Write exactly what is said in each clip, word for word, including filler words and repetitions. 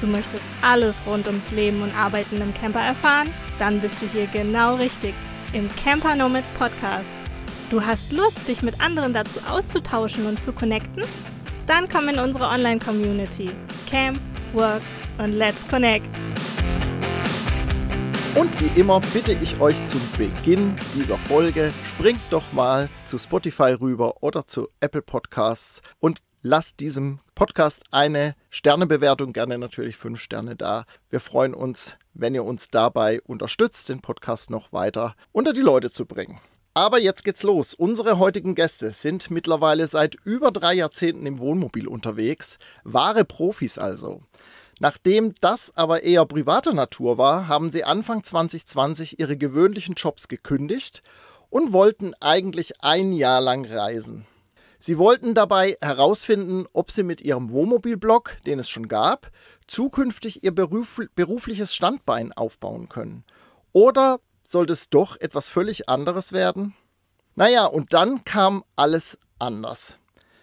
Du möchtest alles rund ums Leben und Arbeiten im Camper erfahren? Dann bist du hier genau richtig, im Camper Nomads Podcast. Du hast Lust, dich mit anderen dazu auszutauschen und zu connecten? Dann komm in unsere Online-Community. Camp, Work und Let's Connect. Und wie immer bitte ich euch zum Beginn dieser Folge, springt doch mal zu Spotify rüber oder zu Apple Podcasts und lasst diesem Podcast eine Sternebewertung, gerne natürlich fünf Sterne da. Wir freuen uns, wenn ihr uns dabei unterstützt, den Podcast noch weiter unter die Leute zu bringen. Aber jetzt geht's los. Unsere heutigen Gäste sind mittlerweile seit über drei Jahrzehnten im Wohnmobil unterwegs. Wahre Profis also. Nachdem das aber eher privater Natur war, haben sie Anfang zwanzig zwanzig ihre gewöhnlichen Jobs gekündigt und wollten eigentlich ein Jahr lang reisen. Sie wollten dabei herausfinden, ob sie mit ihrem Wohnmobilblog, den es schon gab, zukünftig ihr beruf, berufliches Standbein aufbauen können. Oder sollte es doch etwas völlig anderes werden? Naja, und dann kam alles anders.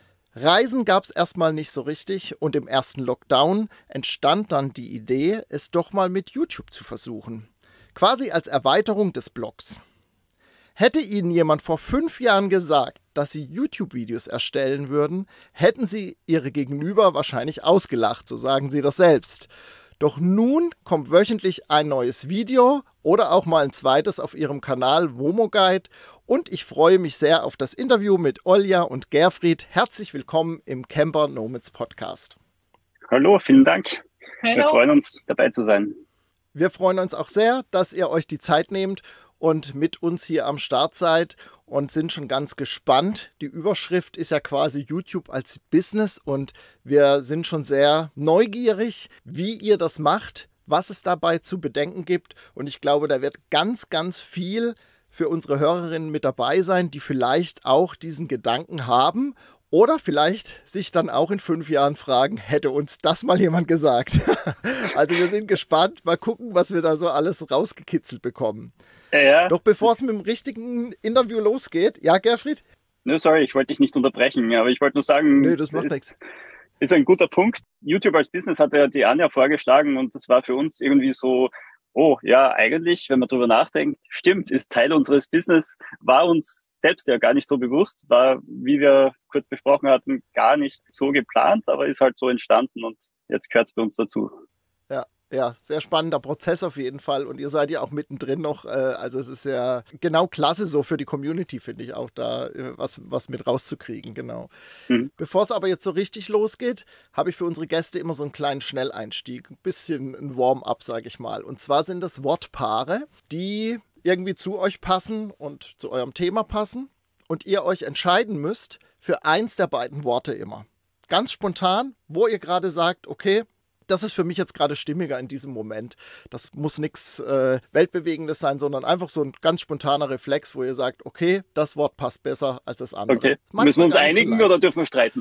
Reisen gab es erstmal nicht so richtig und im ersten Lockdown entstand dann die Idee, es doch mal mit YouTube zu versuchen. Quasi als Erweiterung des Blogs. Hätte Ihnen jemand vor fünf Jahren gesagt, dass Sie YouTube-Videos erstellen würden, hätten Sie Ihre Gegenüber wahrscheinlich ausgelacht, so sagen Sie das selbst. Doch nun kommt wöchentlich ein neues Video oder auch mal ein zweites auf Ihrem Kanal WOMO-Guide und ich freue mich sehr auf das Interview mit Olja und Gerfried. Herzlich willkommen im Camper Nomads Podcast. Hallo, vielen Dank. Hallo. Wir freuen uns, dabei zu sein. Wir freuen uns auch sehr, dass ihr euch die Zeit nehmt und mit uns hier am Start seid und sind schon ganz gespannt. Die Überschrift ist ja quasi YouTube als Business und wir sind schon sehr neugierig, wie ihr das macht, was es dabei zu bedenken gibt. Und ich glaube, da wird ganz, ganz viel für unsere Hörerinnen mit dabei sein, die vielleicht auch diesen Gedanken haben oder vielleicht sich dann auch in fünf Jahren fragen, hätte uns das mal jemand gesagt? Also wir sind gespannt, mal gucken, was wir da so alles rausgekitzelt bekommen. Ja, ja. Doch bevor es mit dem richtigen Interview losgeht, ja, Gerfried? Nö, sorry, ich wollte dich nicht unterbrechen, aber ich wollte nur sagen, Nö, das macht nichts. Ist ein guter Punkt. YouTube als Business hat ja die Anja vorgeschlagen und das war für uns irgendwie so, oh ja, eigentlich, wenn man drüber nachdenkt, stimmt, ist Teil unseres Business, war uns selbst ja gar nicht so bewusst, war, wie wir kurz besprochen hatten, gar nicht so geplant, aber ist halt so entstanden und jetzt gehört es bei uns dazu. Ja, ja, sehr spannender Prozess auf jeden Fall und ihr seid ja auch mittendrin noch, äh, also es ist ja genau klasse so für die Community, finde ich auch da, äh, was, was mit rauszukriegen, genau. Mhm. Bevor es aber jetzt so richtig losgeht, habe ich für unsere Gäste immer so einen kleinen Schnelleinstieg, ein bisschen ein Warm-up, sage ich mal. Und zwar sind das Wortpaare, die irgendwie zu euch passen und zu eurem Thema passen und ihr euch entscheiden müsst für eins der beiden Worte immer. Ganz spontan, wo ihr gerade sagt, okay, das ist für mich jetzt gerade stimmiger in diesem Moment. Das muss nichts äh, Weltbewegendes sein, sondern einfach so ein ganz spontaner Reflex, wo ihr sagt, okay, das Wort passt besser als das andere. Okay, manchmal müssen wir uns einigen oder dürfen wir streiten?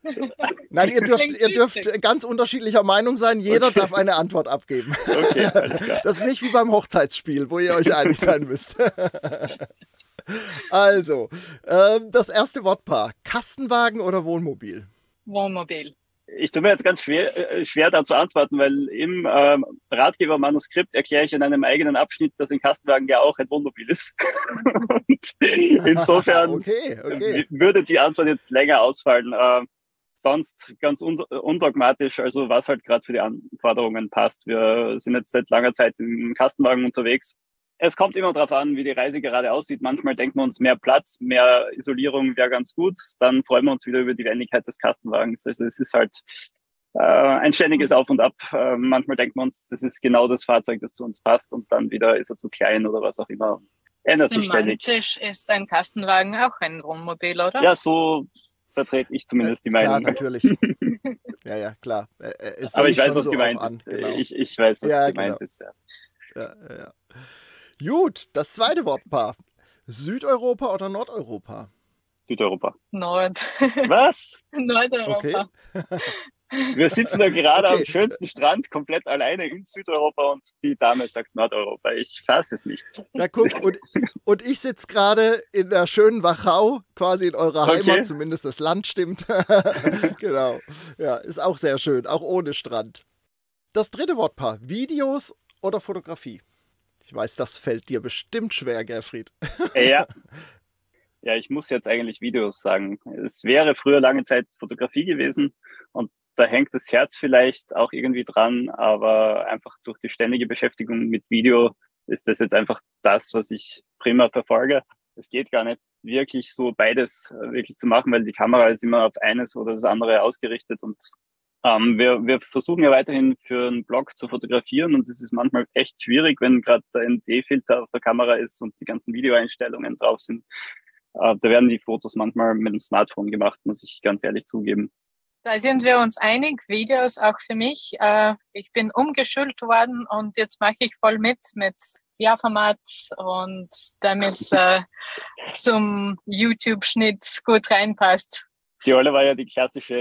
Nein, ihr dürft, ihr dürft ganz unterschiedlicher Meinung sein. Jeder okay. darf eine Antwort abgeben. Okay, alles klar. Das ist nicht wie beim Hochzeitsspiel, wo ihr euch einig sein müsst. Also, ähm, das erste Wortpaar. Kastenwagen oder Wohnmobil? Wohnmobil. Ich tue mir jetzt ganz schwer, äh, schwer da zu antworten, weil im ähm, Ratgebermanuskript erkläre ich in einem eigenen Abschnitt, dass ein Kastenwagen ja auch ein Wohnmobil ist. Insofern okay, okay. würde die Antwort jetzt länger ausfallen. Äh, sonst ganz un- undogmatisch, also was halt gerade für die Anforderungen passt. Wir sind jetzt seit langer Zeit im Kastenwagen unterwegs. Es kommt immer darauf an, wie die Reise gerade aussieht. Manchmal denken wir uns, mehr Platz, mehr Isolierung wäre ganz gut. Dann freuen wir uns wieder über die Wendigkeit des Kastenwagens. Also es ist halt äh, ein ständiges Auf und Ab. Äh, manchmal denken wir uns, das ist genau das Fahrzeug, das zu uns passt. Und dann wieder ist er zu klein oder was auch immer. Ändert sich ständig. Semantisch ist ein Kastenwagen auch ein Wohnmobil, oder? Ja, so vertrete ich zumindest die Meinung. Klar, natürlich. Ja, ja, klar. Äh, Aber ich weiß, was so gemeint an, ist. Genau. Ich, ich weiß, was ja, gemeint genau. ist. Ja. Ja, ja, ja. Gut, das zweite Wortpaar. Südeuropa oder Nordeuropa? Südeuropa. Nord. Was? Nordeuropa. Okay. Wir sitzen da gerade okay. am schönsten Strand, komplett alleine in Südeuropa und die Dame sagt Nordeuropa. Ich fasse es nicht. Na guck, und, und ich sitze gerade in der schönen Wachau, quasi in eurer Heimat, Okay. zumindest das Land stimmt. Genau. Ja, ist auch sehr schön, auch ohne Strand. Das dritte Wortpaar, Videos oder Fotografie? Ich weiß, das fällt dir bestimmt schwer, Gerfried. Ja. Ja, ich muss jetzt eigentlich Videos sagen. Es wäre früher lange Zeit Fotografie gewesen und da hängt das Herz vielleicht auch irgendwie dran, aber einfach durch die ständige Beschäftigung mit Video ist das jetzt einfach das, was ich prima verfolge. Es geht gar nicht wirklich so beides wirklich zu machen, weil die Kamera ist immer auf eines oder das andere ausgerichtet und ähm, wir, wir versuchen ja weiterhin für einen Blog zu fotografieren und es ist manchmal echt schwierig, wenn gerade der N D-Filter auf der Kamera ist und die ganzen Videoeinstellungen drauf sind. Äh, da werden die Fotos manchmal mit dem Smartphone gemacht, muss ich ganz ehrlich zugeben. Da sind wir uns einig, Videos auch für mich. Äh, ich bin umgeschult worden und jetzt mache ich voll mit mit Querformat und damit es äh, zum YouTube-Schnitt gut reinpasst. Die Olle war ja die klassische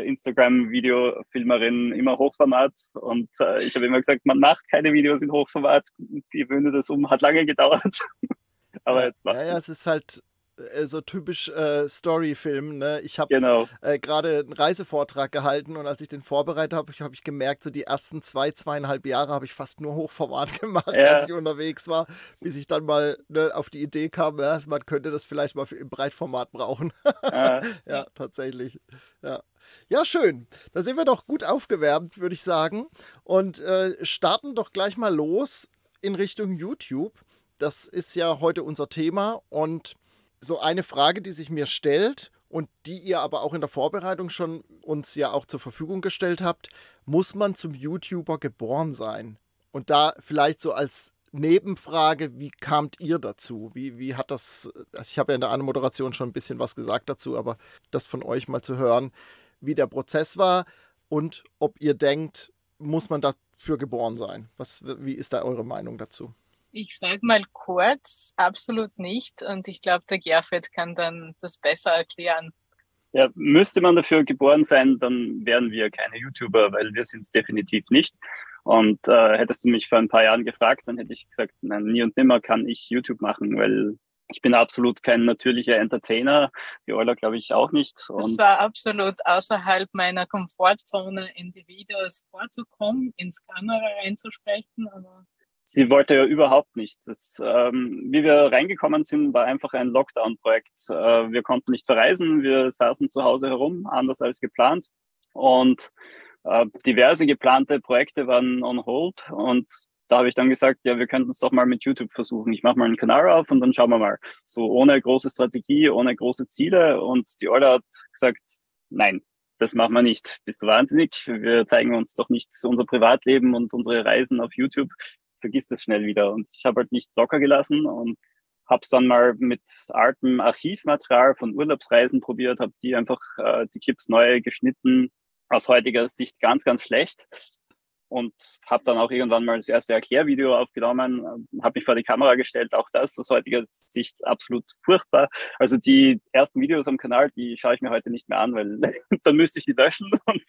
Instagram-Videofilmerin, immer Hochformat und äh, ich habe immer gesagt, man macht keine Videos in Hochformat, die Gewöhne das um, hat lange gedauert. Aber ja, jetzt macht ja, ja, es ist halt so typisch äh, Storyfilm. Ne? Ich habe genau. äh, gerade einen Reisevortrag gehalten und als ich den vorbereitet habe, habe ich gemerkt, so die ersten zwei, zweieinhalb Jahre habe ich fast nur Hochformat gemacht, ja. als ich unterwegs war, bis ich dann mal ne, auf die Idee kam, ja, man könnte das vielleicht mal für, im Breitformat brauchen. Ja, ja tatsächlich. Ja. Ja, schön. Da sind wir doch gut aufgewärmt, würde ich sagen. Und äh, starten doch gleich mal los in Richtung YouTube. Das ist ja heute unser Thema und so eine Frage, die sich mir stellt und die ihr aber auch in der Vorbereitung schon uns ja auch zur Verfügung gestellt habt, muss man zum YouTuber geboren sein? Und da vielleicht so als Nebenfrage, wie kamt ihr dazu? Wie, wie hat das, also ich habe ja in der Anmoderation schon ein bisschen was gesagt dazu, aber das von euch mal zu hören, wie der Prozess war und ob ihr denkt, muss man dafür geboren sein? Was, wie ist da eure Meinung dazu? Ich sage mal kurz, absolut nicht. Und ich glaube, der Gerfried kann dann das besser erklären. Ja, müsste man dafür geboren sein, dann wären wir keine YouTuber, weil wir sind es definitiv nicht. Und äh, hättest du mich vor ein paar Jahren gefragt, dann hätte ich gesagt, nein, nie und nimmer kann ich YouTube machen, weil ich bin absolut kein natürlicher Entertainer. Die Euler glaube ich auch nicht. Und es war absolut außerhalb meiner Komfortzone, in die Videos vorzukommen, ins Kamera reinzusprechen, aber sie wollte ja überhaupt nicht. Das, ähm, wie wir reingekommen sind, war einfach ein Lockdown-Projekt. Äh, wir konnten nicht verreisen, wir saßen zu Hause herum, anders als geplant. Und äh, diverse geplante Projekte waren on hold. Und da habe ich dann gesagt, ja, wir könnten es doch mal mit YouTube versuchen. Ich mache mal einen Kanal auf und dann schauen wir mal. So ohne große Strategie, ohne große Ziele. Und die Olle hat gesagt, nein, das machen wir nicht. Bist du wahnsinnig? Wir zeigen uns doch nicht unser Privatleben und unsere Reisen auf YouTube. Vergiss das schnell wieder. Und ich habe halt nicht locker gelassen und habe es dann mal mit altem Archivmaterial von Urlaubsreisen probiert, habe die einfach äh, die Clips neu geschnitten, aus heutiger Sicht ganz, ganz schlecht. Und habe dann auch irgendwann mal das erste Erklärvideo aufgenommen, habe mich vor die Kamera gestellt, auch das aus heutiger Sicht absolut furchtbar. Also die ersten Videos am Kanal, die schaue ich mir heute nicht mehr an, weil dann müsste ich die löschen und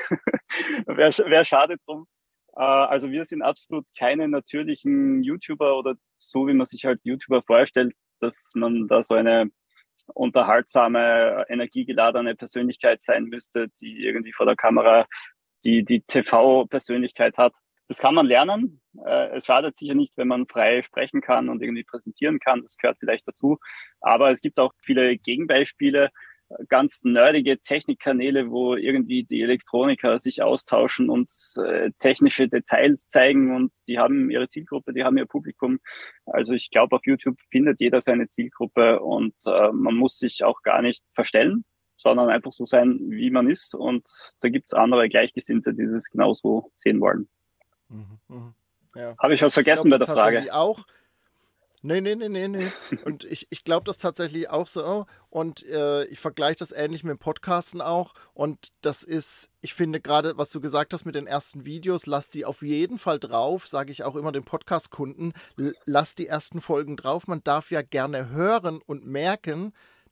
wäre wär schade drum. Also wir sind absolut keine natürlichen YouTuber oder so, wie man sich halt YouTuber vorstellt, dass man da so eine unterhaltsame, energiegeladene Persönlichkeit sein müsste, die irgendwie vor der Kamera die, die T V-Persönlichkeit hat. Das kann man lernen. Es schadet sicher nicht, wenn man frei sprechen kann und irgendwie präsentieren kann. Das gehört vielleicht dazu. Aber es gibt auch viele Gegenbeispiele, ganz nerdige Technikkanäle, wo irgendwie die Elektroniker sich austauschen und äh, technische Details zeigen und die haben ihre Zielgruppe, die haben ihr Publikum. Also ich glaube, auf YouTube findet jeder seine Zielgruppe und äh, man muss sich auch gar nicht verstellen, sondern einfach so sein, wie man ist. Und da gibt's andere Gleichgesinnte, die das genauso sehen wollen. Mhm, mh. Ja. Habe ich was vergessen ich glaub, bei der Frage? Auch. Nee, nee, nee, nee, nee. Und ich, ich glaube das tatsächlich auch so. Und äh, ich vergleiche das ähnlich mit dem Podcasten auch. Und das ist, ich finde gerade, was du gesagt hast mit den ersten Videos, lass die auf jeden Fall drauf, sage ich auch immer den Podcast-Kunden, lass die ersten Folgen drauf. Man darf ja gerne hören und merken,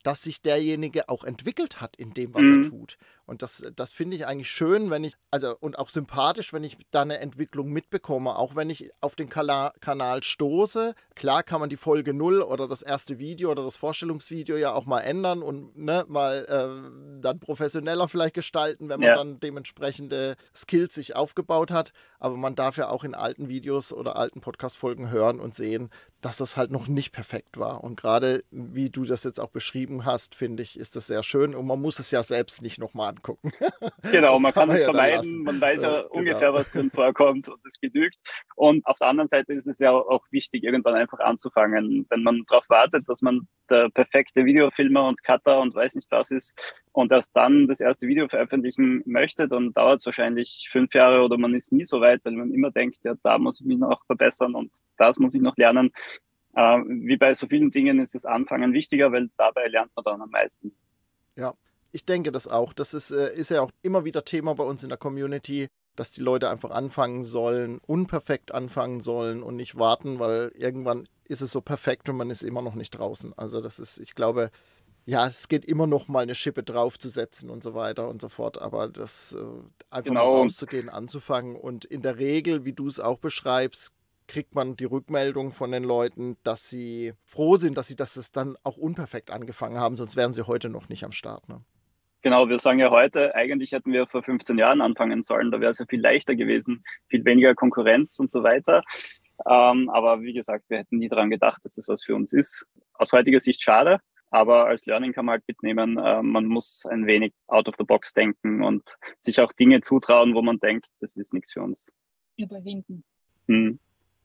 dass sich derjenige auch entwickelt hat in dem, was Mhm. er tut. Und das, das finde ich eigentlich schön, wenn ich, also und auch sympathisch, wenn ich da eine Entwicklung mitbekomme, auch wenn ich auf den Kala- Kanal stoße. Klar kann man die Folge null oder das erste Video oder das Vorstellungsvideo ja auch mal ändern und ne, mal äh, dann professioneller vielleicht gestalten, wenn man Ja. dann dementsprechende Skills sich aufgebaut hat. Aber man darf ja auch in alten Videos oder alten Podcast-Folgen hören und sehen, dass das halt noch nicht perfekt war. Und gerade wie du das jetzt auch beschrieben hast, finde ich, ist das sehr schön. Und man muss es ja selbst nicht nochmal angucken. Genau, Das man kann es ja dann vermeiden, lassen. man weiß ja Äh, genau. ungefähr, was drin vorkommt und es genügt. Und auf der anderen Seite ist es ja auch wichtig, irgendwann einfach anzufangen. Wenn man darauf wartet, dass man der perfekte Videofilmer und Cutter und weiß nicht was ist und erst dann das erste Video veröffentlichen möchte, dann dauert es wahrscheinlich fünf Jahre oder man ist nie so weit, weil man immer denkt, ja, da muss ich mich noch verbessern und das muss ich noch lernen. Äh, wie bei so vielen Dingen ist das Anfangen wichtiger, weil dabei lernt man dann am meisten. Ja, ich denke das auch. Das ist, äh, ist ja auch immer wieder Thema bei uns in der Community, dass die Leute einfach anfangen sollen, unperfekt anfangen sollen und nicht warten, weil irgendwann ist es so perfekt und man ist immer noch nicht draußen. Also das ist, ich glaube, ja, es geht immer noch mal eine Schippe draufzusetzen und so weiter und so fort, aber das äh, einfach mal Genau. rauszugehen, anzufangen und in der Regel, wie du es auch beschreibst, kriegt man die Rückmeldung von den Leuten, dass sie froh sind, dass sie das es dann auch unperfekt angefangen haben, sonst wären sie heute noch nicht am Start. Ne? Genau, wir sagen ja heute, eigentlich hätten wir vor fünfzehn Jahren anfangen sollen, da wäre es ja viel leichter gewesen, viel weniger Konkurrenz und so weiter. Ähm, aber wie gesagt, wir hätten nie daran gedacht, dass das was für uns ist. Aus heutiger Sicht schade, aber als Learning kann man halt mitnehmen, äh, man muss ein wenig out of the box denken und sich auch Dinge zutrauen, wo man denkt, das ist nichts für uns. Überwinden. Hm.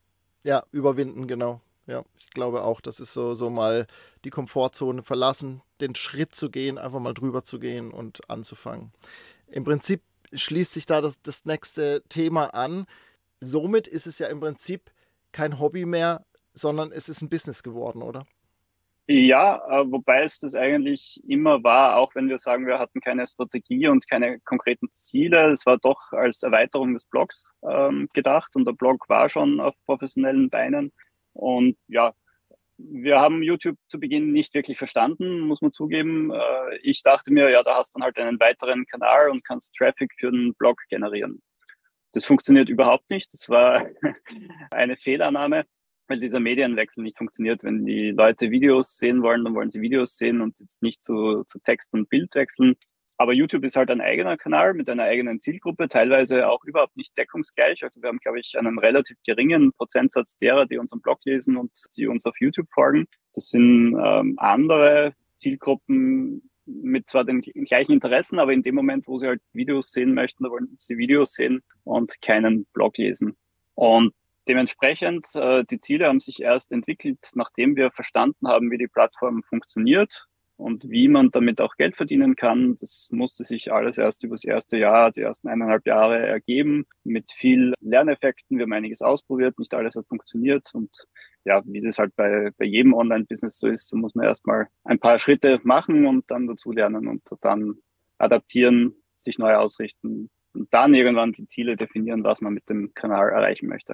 Ja, überwinden, genau. Ja, ich glaube auch, das ist so, so mal die Komfortzone verlassen, den Schritt zu gehen, einfach mal drüber zu gehen und anzufangen. Im Prinzip schließt sich da das, das nächste Thema an. Somit ist es ja im Prinzip kein Hobby mehr, sondern es ist ein Business geworden, oder? Ja, äh, wobei es das eigentlich immer war, auch wenn wir sagen, wir hatten keine Strategie und keine konkreten Ziele. Es war doch als Erweiterung des Blogs ähm, gedacht und der Blog war schon auf professionellen Beinen. Und ja, wir haben YouTube zu Beginn nicht wirklich verstanden, muss man zugeben. Äh, ich dachte mir, ja, da hast du dann halt einen weiteren Kanal und kannst Traffic für den Blog generieren. Das funktioniert überhaupt nicht. Das war eine Fehlannahme, weil dieser Medienwechsel nicht funktioniert. Wenn die Leute Videos sehen wollen, dann wollen sie Videos sehen und jetzt nicht zu, zu Text und Bild wechseln. Aber YouTube ist halt ein eigener Kanal mit einer eigenen Zielgruppe, teilweise auch überhaupt nicht deckungsgleich. Also wir haben, glaube ich, einen relativ geringen Prozentsatz derer, die unseren Blog lesen und die uns auf YouTube folgen. Das sind ähm, andere Zielgruppen mit zwar den gleichen Interessen, aber in dem Moment, wo sie halt Videos sehen möchten, da wollen sie Videos sehen und keinen Blog lesen. Und dementsprechend, äh, die Ziele haben sich erst entwickelt, nachdem wir verstanden haben, wie die Plattform funktioniert und wie man damit auch Geld verdienen kann. Das musste sich alles erst über das erste Jahr, die ersten eineinhalb Jahre ergeben, mit viel Lerneffekten. Wir haben einiges ausprobiert, nicht alles hat funktioniert. Und ja, wie das halt bei, bei jedem Online-Business so ist, muss man erstmal ein paar Schritte machen und dann dazu lernen und dann adaptieren, sich neu ausrichten und dann irgendwann die Ziele definieren, was man mit dem Kanal erreichen möchte.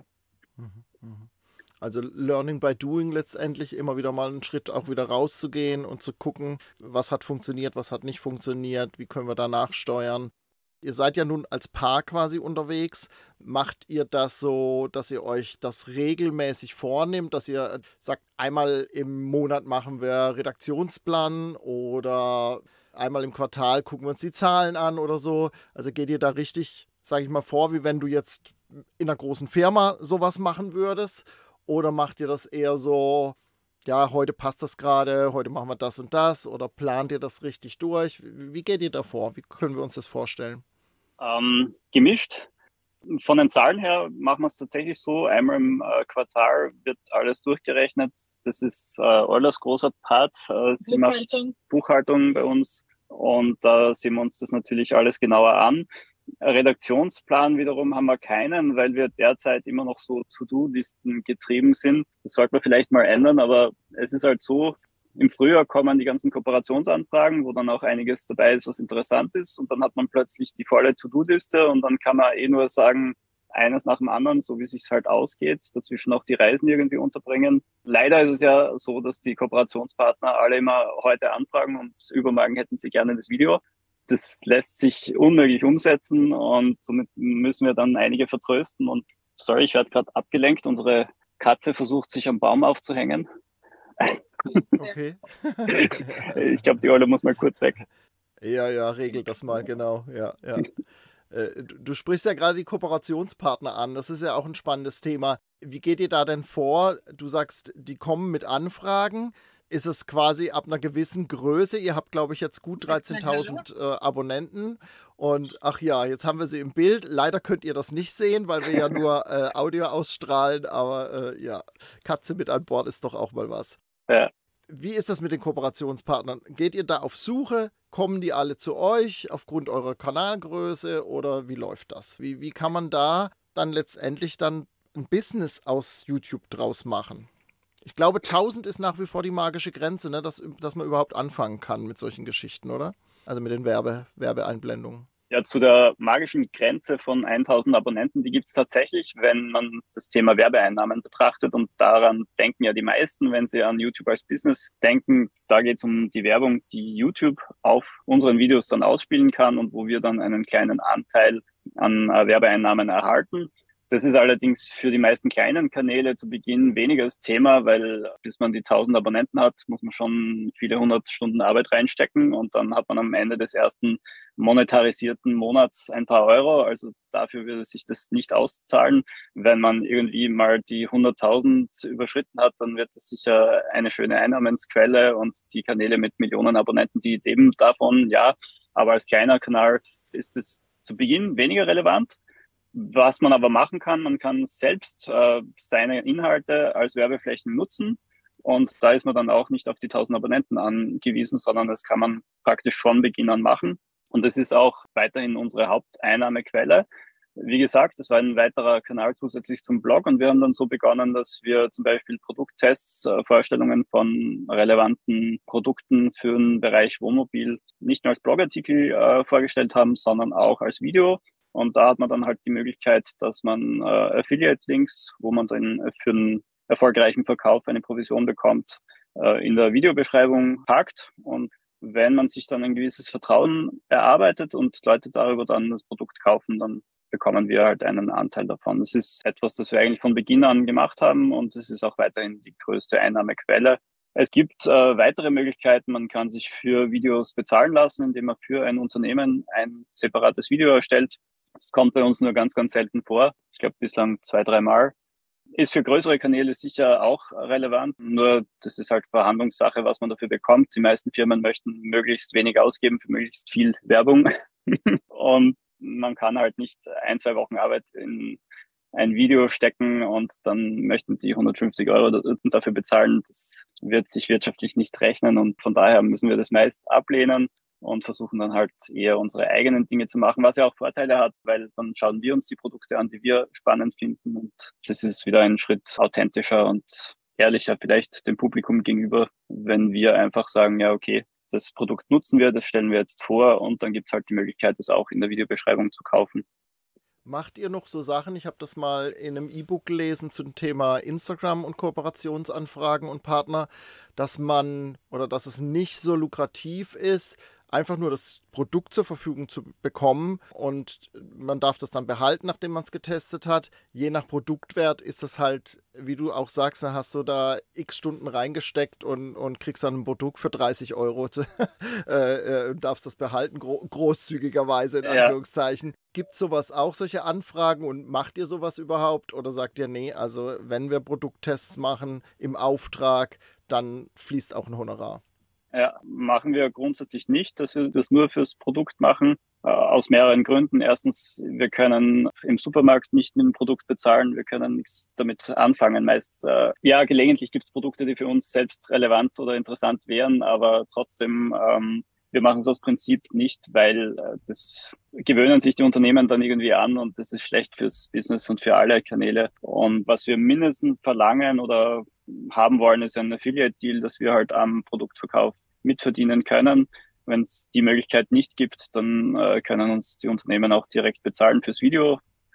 Also Learning by Doing letztendlich, immer wieder mal einen Schritt auch wieder rauszugehen und zu gucken, was hat funktioniert, was hat nicht funktioniert, wie können wir danach steuern. Ihr seid ja nun als Paar quasi unterwegs. Macht ihr das so, dass ihr euch das regelmäßig vornehmt, dass ihr sagt, einmal im Monat machen wir Redaktionsplan oder einmal im Quartal gucken wir uns die Zahlen an oder so? Also geht ihr da richtig, sage ich mal, vor, wie wenn du jetzt in einer großen Firma sowas machen würdest? Oder macht ihr das eher so, ja, heute passt das gerade, heute machen wir das und das? Oder plant ihr das richtig durch? Wie geht ihr da vor? Wie können wir uns das vorstellen? Ähm, gemischt. Von den Zahlen her machen wir es tatsächlich so, einmal im äh, Quartal wird alles durchgerechnet. Das ist äh, Eulers großer Part. Äh, sie macht Buchhaltung bei uns und da äh, sehen wir uns das natürlich alles genauer an. Redaktionsplan wiederum haben wir keinen, weil wir derzeit immer noch so To-Do-Listen getrieben sind. Das sollte man vielleicht mal ändern, aber es ist halt so, im Frühjahr kommen die ganzen Kooperationsanfragen, wo dann auch einiges dabei ist, was interessant ist und dann hat man plötzlich die volle To-Do-Liste und dann kann man eh nur sagen, eines nach dem anderen, so wie es sich halt ausgeht, dazwischen auch die Reisen irgendwie unterbringen. Leider ist es ja so, dass die Kooperationspartner alle immer heute anfragen und übermorgen hätten sie gerne das Video. Das lässt sich unmöglich umsetzen und somit müssen wir dann einige vertrösten. Und sorry, ich werde gerade abgelenkt. Unsere Katze versucht, sich am Baum aufzuhängen. Okay. Ich glaube, die Olle muss mal kurz weg. Ja, ja, regelt das mal, genau. Ja, ja. Du sprichst ja gerade die Kooperationspartner an. Das ist ja auch ein spannendes Thema. Wie geht ihr da denn vor? Du sagst, die kommen mit Anfragen. Ist es quasi ab einer gewissen Größe? Ihr habt, glaube ich, jetzt gut dreizehntausend äh, Abonnenten. Und ach ja, jetzt haben wir sie im Bild. Leider könnt ihr das nicht sehen, weil wir ja nur äh, Audio ausstrahlen. Aber äh, ja, Katze mit an Bord ist doch auch mal was. Ja. Wie ist das mit den Kooperationspartnern? Geht ihr da auf Suche? Kommen die alle zu euch aufgrund eurer Kanalgröße oder wie läuft das? Wie, wie kann man da dann letztendlich dann ein Business aus YouTube draus machen? Ich glaube, tausend ist nach wie vor die magische Grenze, ne? dass, dass man überhaupt anfangen kann mit solchen Geschichten, oder? Also mit den Werbe, Werbeeinblendungen. Ja, zu der magischen Grenze von tausend Abonnenten, die gibt es tatsächlich, wenn man das Thema Werbeeinnahmen betrachtet. Und daran denken ja die meisten, wenn sie an YouTube als Business denken. Da geht es um die Werbung, die YouTube auf unseren Videos dann ausspielen kann und wo wir dann einen kleinen Anteil an äh, Werbeeinnahmen erhalten. Das ist allerdings für die meisten kleinen Kanäle zu Beginn weniger das Thema, weil bis man die tausend Abonnenten hat, muss man schon viele hundert Stunden Arbeit reinstecken und dann hat man am Ende des ersten monetarisierten Monats ein paar Euro. Also dafür würde sich das nicht auszahlen. Wenn man irgendwie mal die hunderttausend überschritten hat, dann wird das sicher eine schöne Einnahmensquelle und die Kanäle mit Millionen Abonnenten, die leben davon, ja. Aber als kleiner Kanal ist es zu Beginn weniger relevant. Was man aber machen kann, man kann selbst äh, seine Inhalte als Werbeflächen nutzen und da ist man dann auch nicht auf die tausend Abonnenten angewiesen, sondern das kann man praktisch von Beginn an machen und das ist auch weiterhin unsere Haupteinnahmequelle. Wie gesagt, das war ein weiterer Kanal zusätzlich zum Blog und wir haben dann so begonnen, dass wir zum Beispiel Produkttests, äh, Vorstellungen von relevanten Produkten für den Bereich Wohnmobil nicht nur als Blogartikel äh, vorgestellt haben, sondern auch als Video. Und da hat man dann halt die Möglichkeit, dass man äh, Affiliate-Links, wo man dann für einen erfolgreichen Verkauf eine Provision bekommt, äh, in der Videobeschreibung packt. Und wenn man sich dann ein gewisses Vertrauen erarbeitet und Leute darüber dann das Produkt kaufen, dann bekommen wir halt einen Anteil davon. Das ist etwas, das wir eigentlich von Beginn an gemacht haben und es ist auch weiterhin die größte Einnahmequelle. Es gibt äh, weitere Möglichkeiten. Man kann sich für Videos bezahlen lassen, indem man für ein Unternehmen ein separates Video erstellt. Das kommt bei uns nur ganz, ganz selten vor. Ich glaube bislang zwei, dreimal. Ist für größere Kanäle sicher auch relevant. Nur das ist halt Verhandlungssache, was man dafür bekommt. Die meisten Firmen möchten möglichst wenig ausgeben für möglichst viel Werbung. Und man kann halt nicht ein, zwei Wochen Arbeit in ein Video stecken und dann möchten die hundertfünfzig Euro dafür bezahlen. Das wird sich wirtschaftlich nicht rechnen und von daher müssen wir das meist ablehnen und versuchen dann halt eher unsere eigenen Dinge zu machen, was ja auch Vorteile hat, weil dann schauen wir uns die Produkte an, die wir spannend finden und das ist wieder ein Schritt authentischer und ehrlicher vielleicht dem Publikum gegenüber, wenn wir einfach sagen, ja okay, das Produkt nutzen wir, das stellen wir jetzt vor und dann gibt es halt die Möglichkeit, das auch in der Videobeschreibung zu kaufen. Macht ihr noch so Sachen? Ich habe das mal in einem E-Book gelesen zum Thema Instagram und Kooperationsanfragen und Partner, dass man oder dass es nicht so lukrativ ist, einfach nur das Produkt zur Verfügung zu bekommen und man darf das dann behalten, nachdem man es getestet hat. Je nach Produktwert ist es halt, wie du auch sagst, dann hast du da x Stunden reingesteckt und, und kriegst dann ein Produkt für dreißig Euro zu, äh, und darfst das behalten, gro- großzügigerweise in Anführungszeichen. Ja. Gibt es sowas auch, solche Anfragen und macht ihr sowas überhaupt oder sagt ihr, nee, also wenn wir Produkttests machen im Auftrag, dann fließt auch ein Honorar? Ja, machen wir grundsätzlich nicht, dass wir das nur fürs Produkt machen, äh, aus mehreren Gründen. Erstens, wir können im Supermarkt nicht mit dem Produkt bezahlen, wir können nichts damit anfangen. Meist, äh, ja, gelegentlich gibt es Produkte, die für uns selbst relevant oder interessant wären, aber trotzdem, ähm, wir machen es aus Prinzip nicht, weil äh, das gewöhnen sich die Unternehmen dann irgendwie an und das ist schlecht fürs Business und für alle Kanäle. Und was wir mindestens verlangen oder haben wollen, ist ein Affiliate-Deal, dass wir halt am Produktverkauf mitverdienen können. Wenn es die Möglichkeit nicht gibt, dann äh, können uns die Unternehmen auch direkt bezahlen fürs Video.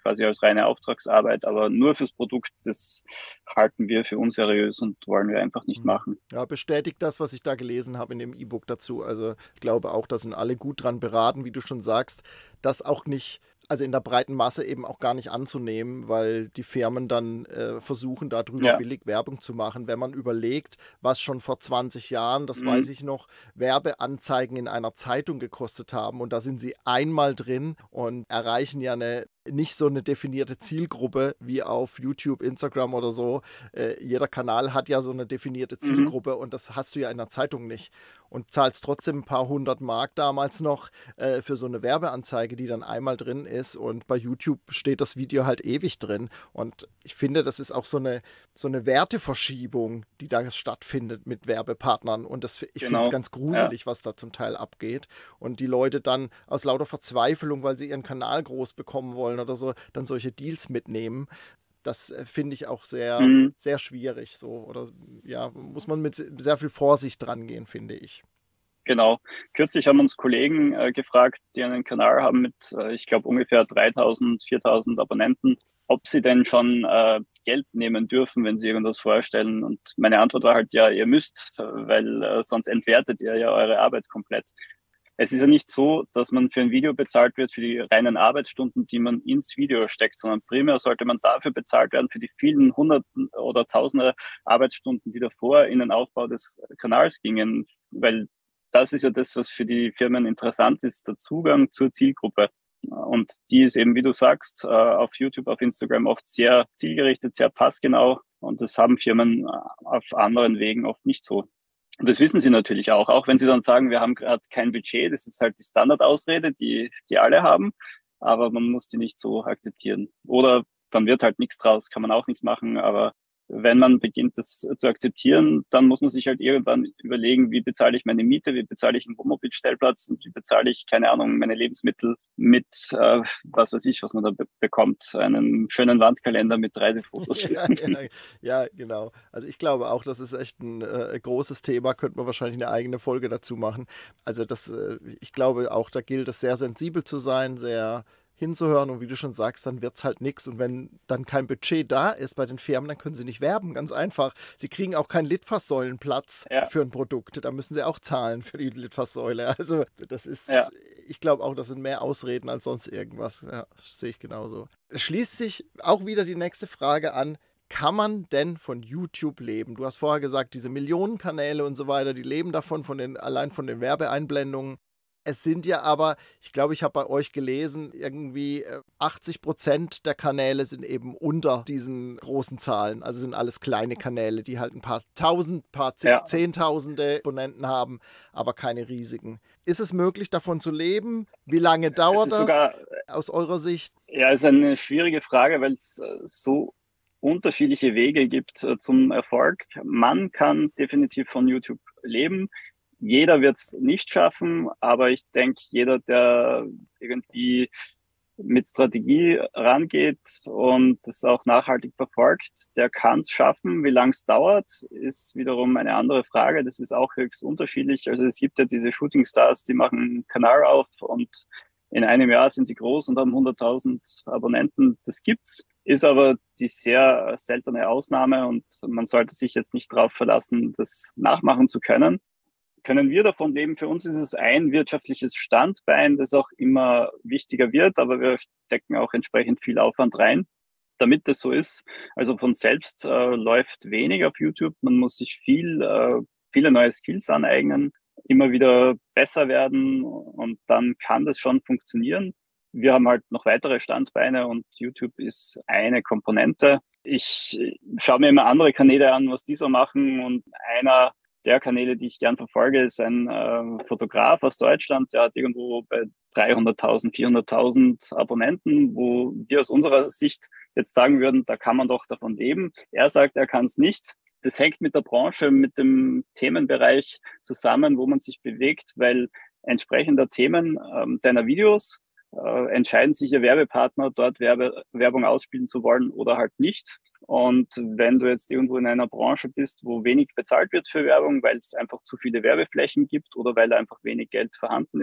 quasi als reine Auftragsarbeit, aber nur fürs Produkt, das halten wir für unseriös und wollen wir einfach nicht machen. Ja, bestätigt das, was ich da gelesen habe in dem E-Book dazu. Also ich glaube auch, da sind alle gut dran beraten, wie du schon sagst, das auch nicht, also in der breiten Masse eben auch gar nicht anzunehmen, weil die Firmen dann äh, versuchen, darüber Ja. billig Werbung zu machen. Wenn man überlegt, was schon vor zwanzig Jahren, das Mhm. weiß ich noch, Werbeanzeigen in einer Zeitung gekostet haben und da sind sie einmal drin und erreichen ja eine nicht so eine definierte Zielgruppe wie auf YouTube, Instagram oder so. Äh, jeder Kanal hat ja so eine definierte Zielgruppe, mhm. und das hast du ja in der Zeitung nicht. Und zahlst trotzdem ein paar hundert Mark damals noch äh, für so eine Werbeanzeige, die dann einmal drin ist. Und bei YouTube steht das Video halt ewig drin. Und ich finde, das ist auch so eine, so eine Werteverschiebung, die da stattfindet mit Werbepartnern. Und das, ich genau. finde es ganz gruselig, ja. was da zum Teil abgeht. Und die Leute dann aus lauter Verzweiflung, weil sie ihren Kanal groß bekommen wollen oder so, dann solche Deals mitnehmen. Das äh, finde ich auch sehr, mhm. sehr schwierig. So. Oder ja, muss man mit sehr viel Vorsicht dran gehen, finde ich. Genau. Kürzlich haben uns Kollegen äh, gefragt, die einen Kanal haben mit, äh, ich glaube, ungefähr dreitausend, viertausend Abonnenten, ob sie denn schon äh, Geld nehmen dürfen, wenn sie irgendwas vorstellen. Und meine Antwort war halt, ja, ihr müsst, weil äh, sonst entwertet ihr ja eure Arbeit komplett. Es ist ja nicht so, dass man für ein Video bezahlt wird für die reinen Arbeitsstunden, die man ins Video steckt, sondern primär sollte man dafür bezahlt werden für die vielen Hunderten oder Tausende Arbeitsstunden, die davor in den Aufbau des Kanals gingen, weil das ist ja das, was für die Firmen interessant ist, der Zugang zur Zielgruppe. Und die ist eben, wie du sagst, auf YouTube, auf Instagram oft sehr zielgerichtet, sehr passgenau. Und das haben Firmen auf anderen Wegen oft nicht so. Und das wissen sie natürlich auch, auch wenn sie dann sagen, wir haben gerade kein Budget, das ist halt die Standardausrede, die, die alle haben, aber man muss die nicht so akzeptieren. Oder dann wird halt nichts draus, kann man auch nichts machen, aber wenn man beginnt, das zu akzeptieren, dann muss man sich halt irgendwann überlegen, wie bezahle ich meine Miete, wie bezahle ich einen Wohnmobilstellplatz und wie bezahle ich, keine Ahnung, meine Lebensmittel mit, äh, was weiß ich, was man da be- bekommt, einen schönen Wandkalender mit Reisefotos. Ja, ja, ja, genau. Also ich glaube auch, das ist echt ein äh, großes Thema, könnte man wahrscheinlich eine eigene Folge dazu machen. Also das, äh, ich glaube auch, da gilt es sehr sensibel zu sein, sehr hinzuhören und wie du schon sagst, dann wird es halt nichts. Und wenn dann kein Budget da ist bei den Firmen, dann können sie nicht werben, ganz einfach. Sie kriegen auch keinen Litfaßsäulenplatz ja. für ein Produkt. Da müssen sie auch zahlen für die Litfaßsäule. Also das ist, ja. ich glaube auch, das sind mehr Ausreden als sonst irgendwas. Ja, sehe ich genauso. Es schließt sich auch wieder die nächste Frage an. Kann man denn von YouTube leben? Du hast vorher gesagt, diese Millionenkanäle und so weiter, die leben davon, von den, allein von den Werbeeinblendungen. Es sind ja aber, ich glaube, ich habe bei euch gelesen, irgendwie achtzig Prozent der Kanäle sind eben unter diesen großen Zahlen. Also sind alles kleine Kanäle, die halt ein paar Tausend, paar ja. Zehntausende Abonnenten haben, aber keine riesigen. Ist es möglich, davon zu leben? Wie lange dauert das sogar, aus eurer Sicht? Ja, ist eine schwierige Frage, weil es so unterschiedliche Wege gibt zum Erfolg. Man kann definitiv von YouTube leben. Jeder wird es nicht schaffen, aber ich denke, jeder, der irgendwie mit Strategie rangeht und das auch nachhaltig verfolgt, der kann es schaffen. Wie lange es dauert, ist wiederum eine andere Frage. Das ist auch höchst unterschiedlich. Also es gibt ja diese Shootingstars, die machen einen Kanal auf und in einem Jahr sind sie groß und haben hunderttausend Abonnenten. Das gibt's, ist aber die sehr seltene Ausnahme und man sollte sich jetzt nicht darauf verlassen, das nachmachen zu können. Können wir davon leben? Für uns ist es ein wirtschaftliches Standbein, das auch immer wichtiger wird, aber wir stecken auch entsprechend viel Aufwand rein, damit das so ist. Also von selbst äh, läuft wenig auf YouTube. Man muss sich viel, äh, viele neue Skills aneignen, immer wieder besser werden und dann kann das schon funktionieren. Wir haben halt noch weitere Standbeine und YouTube ist eine Komponente. Ich schaue mir immer andere Kanäle an, was die so machen und einer der Kanäle, die ich gern verfolge, ist ein äh, Fotograf aus Deutschland, der hat irgendwo bei dreihunderttausend, vierhunderttausend Abonnenten, wo wir aus unserer Sicht jetzt sagen würden, da kann man doch davon leben. Er sagt, er kann es nicht. Das hängt mit der Branche, mit dem Themenbereich zusammen, wo man sich bewegt, weil entsprechend der Themen ähm, deiner Videos äh, entscheiden sich ihr Werbepartner, dort Werbe, Werbung ausspielen zu wollen oder halt nicht. Und wenn du jetzt irgendwo in einer Branche bist, wo wenig bezahlt wird für Werbung, weil es einfach zu viele Werbeflächen gibt oder weil da einfach wenig Geld vorhanden ist,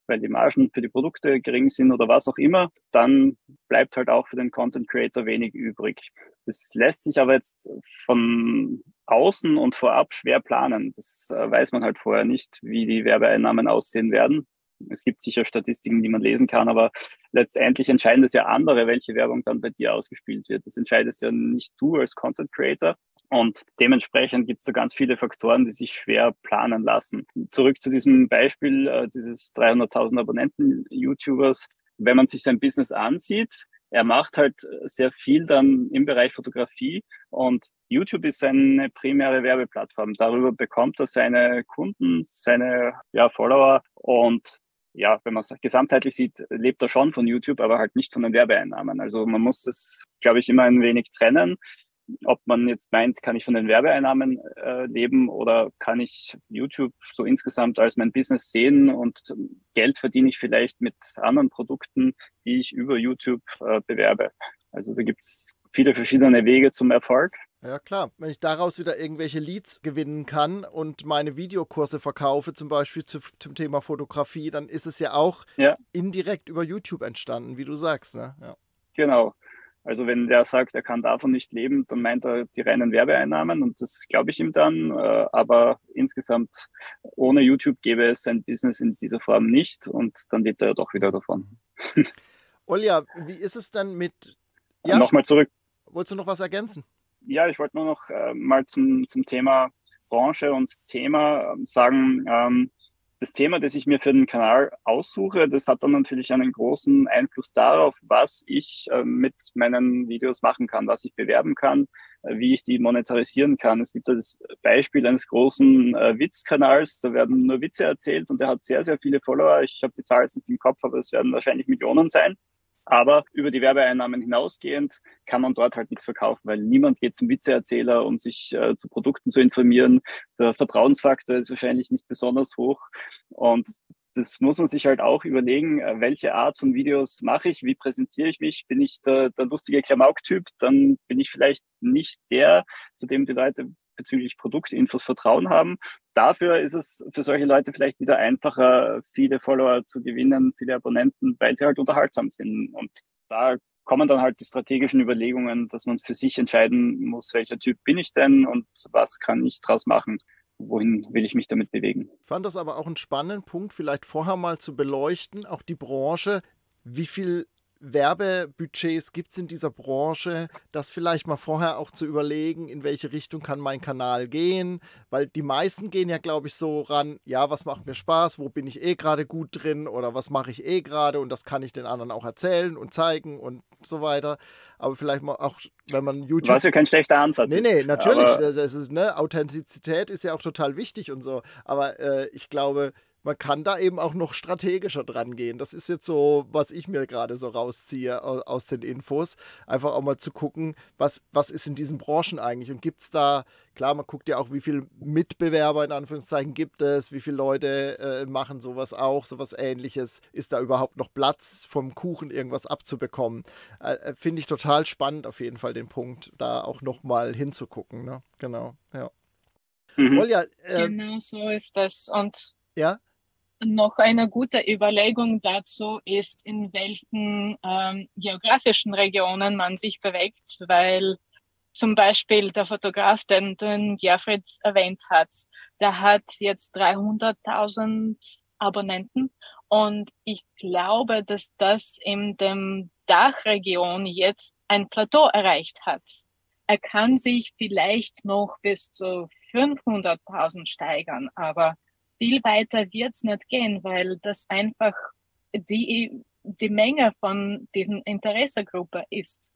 weil die Margen für die Produkte gering sind oder was auch immer, dann bleibt halt auch für den Content Creator wenig übrig. Das lässt sich aber jetzt von außen und vorab schwer planen. Das äh, weiß man halt vorher nicht, wie die Werbeeinnahmen aussehen werden. Es gibt sicher Statistiken, die man lesen kann, aber letztendlich entscheiden das ja andere, welche Werbung dann bei dir ausgespielt wird. Das entscheidest ja nicht du als Content Creator. Und dementsprechend gibt es da ganz viele Faktoren, die sich schwer planen lassen. Zurück zu diesem Beispiel äh, dieses dreihunderttausend Abonnenten-YouTubers. Wenn man sich sein Business ansieht, er macht halt sehr viel dann im Bereich Fotografie und YouTube ist seine primäre Werbeplattform. Darüber bekommt er seine Kunden, seine ja, Follower und ja, wenn man es gesamtheitlich sieht, lebt er schon von YouTube, aber halt nicht von den Werbeeinnahmen. Also man muss das, glaube ich, immer ein wenig trennen. Ob man jetzt meint, kann ich von den Werbeeinnahmen äh, leben oder kann ich YouTube so insgesamt als mein Business sehen und Geld verdiene ich vielleicht mit anderen Produkten, die ich über YouTube äh, bewerbe. Also da gibt es viele verschiedene Wege zum Erfolg. Ja klar, wenn ich daraus wieder irgendwelche Leads gewinnen kann und meine Videokurse verkaufe, zum Beispiel zu, zum Thema Fotografie, dann ist es ja auch ja. indirekt über YouTube entstanden, wie du sagst. Ne? Ja. Genau. Also wenn der sagt, er kann davon nicht leben, dann meint er die reinen Werbeeinnahmen und das glaube ich ihm dann. Aber insgesamt ohne YouTube gäbe es sein Business in dieser Form nicht und dann lebt er ja doch wieder davon. Olja, wie ist es dann mit... Ja? Nochmal zurück. Wolltest du noch was ergänzen? Ja, ich wollte nur noch äh, mal zum, zum Thema Branche und Thema äh, sagen, ähm, das Thema, das ich mir für den Kanal aussuche, das hat dann natürlich einen großen Einfluss darauf, was ich äh, mit meinen Videos machen kann, was ich bewerben kann, äh, wie ich die monetarisieren kann. Es gibt das Beispiel eines großen äh, Witzkanals, da werden nur Witze erzählt und der hat sehr, sehr viele Follower. Ich habe die Zahl jetzt nicht im Kopf, aber es werden wahrscheinlich Millionen sein. Aber über die Werbeeinnahmen hinausgehend kann man dort halt nichts verkaufen, weil niemand geht zum Witzeerzähler, um sich äh, zu Produkten zu informieren. Der Vertrauensfaktor ist wahrscheinlich nicht besonders hoch. Und das muss man sich halt auch überlegen, welche Art von Videos mache ich, wie präsentiere ich mich. Bin ich der, der lustige Klamauk-Typ, dann bin ich vielleicht nicht der, zu dem die Leute bezüglich Produktinfos Vertrauen haben. Dafür ist es für solche Leute vielleicht wieder einfacher, viele Follower zu gewinnen, viele Abonnenten, weil sie halt unterhaltsam sind. Und da kommen dann halt die strategischen Überlegungen, dass man für sich entscheiden muss, welcher Typ bin ich denn und was kann ich draus machen, wohin will ich mich damit bewegen. Ich fand das aber auch einen spannenden Punkt, vielleicht vorher mal zu beleuchten, auch die Branche, wie viel Werbebudgets gibt es in dieser Branche, das vielleicht mal vorher auch zu überlegen, in welche Richtung kann mein Kanal gehen, weil die meisten gehen ja, glaube ich, so ran, ja, was macht mir Spaß, wo bin ich eh gerade gut drin oder was mache ich eh gerade und das kann ich den anderen auch erzählen und zeigen und so weiter, aber vielleicht mal auch, wenn man YouTube... Was ja kein schlechter Ansatz nee, nee, natürlich, das ist, ne, Authentizität ist ja auch total wichtig und so, aber äh, ich glaube... Man kann da eben auch noch strategischer dran gehen. Das ist jetzt so, was ich mir gerade so rausziehe aus, aus den Infos. Einfach auch mal zu gucken, was, was ist in diesen Branchen eigentlich und gibt es da, klar, man guckt ja auch, wie viele Mitbewerber in Anführungszeichen gibt es, wie viele Leute äh, machen sowas auch, sowas Ähnliches. Ist da überhaupt noch Platz vom Kuchen irgendwas abzubekommen? Äh, Finde ich total spannend auf jeden Fall den Punkt, da auch nochmal hinzugucken. Ne? Genau, ja. Mhm. Olja, äh, genau so ist das. Und ja? Noch eine gute Überlegung dazu ist, in welchen ähm, geografischen Regionen man sich bewegt, weil zum Beispiel der Fotograf, den, den Gerfried erwähnt hat, der hat jetzt dreihunderttausend Abonnenten und ich glaube, dass das in dem Dachregion jetzt ein Plateau erreicht hat. Er kann sich vielleicht noch bis zu fünfhunderttausend steigern, aber viel weiter wird's nicht gehen, weil das einfach die, die Menge von diesen Interessegruppe ist,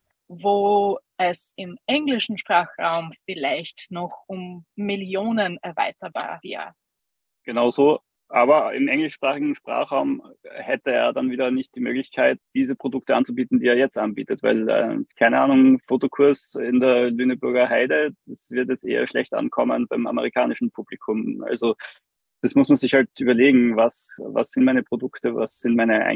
wo es im englischen Sprachraum vielleicht noch um Millionen erweiterbar wäre. Genau so. Aber im englischsprachigen Sprachraum hätte er dann wieder nicht die Möglichkeit, diese Produkte anzubieten, die er jetzt anbietet, weil, äh, keine Ahnung, Fotokurs in der Lüneburger Heide, das wird jetzt eher schlecht ankommen beim amerikanischen Publikum. Also das muss man sich halt überlegen, was, was sind meine Produkte, was sind meine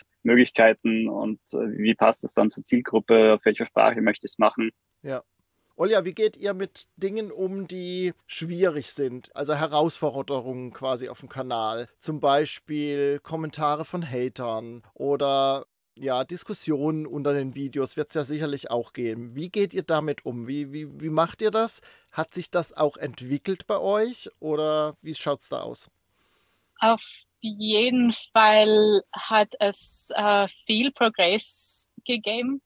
Einkommensmöglichkeiten und äh, wie passt das dann zur Zielgruppe, auf welcher Sprache möchte ich es machen. Ja. Olja, wie geht ihr mit Dingen um, die schwierig sind? Also Herausforderungen quasi auf dem Kanal. Zum Beispiel Kommentare von Hatern oder ja, Diskussionen unter den Videos wird es ja sicherlich auch geben. Wie geht ihr damit um? Wie, wie, wie macht ihr das? Hat sich das auch entwickelt bei euch oder wie schaut es da aus? Auf jeden Fall hat es äh, viel Progress gegeben.